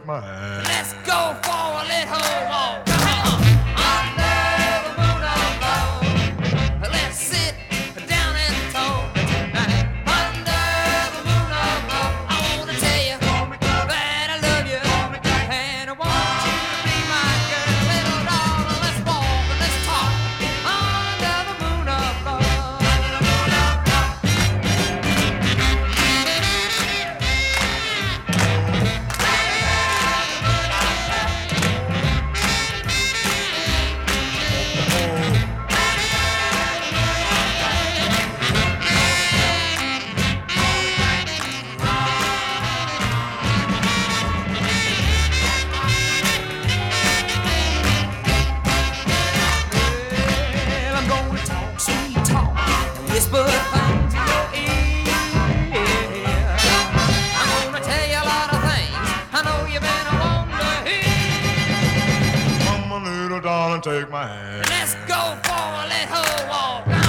take my hand. Let's go for a little walk. Under the moon of love. Let's sit down and talk tonight. Under the moon of love. I wanna tell you that I love you, and I want you to be my girl, little darling. Let's walk and let's talk under the moon of love. Well, I'm gonna talk sweet talk and whisper things in your ear. I'm gonna tell you a lot of things I know you've been wanting to hear. Come on, little darling, take my hand. Let's go for a little walk.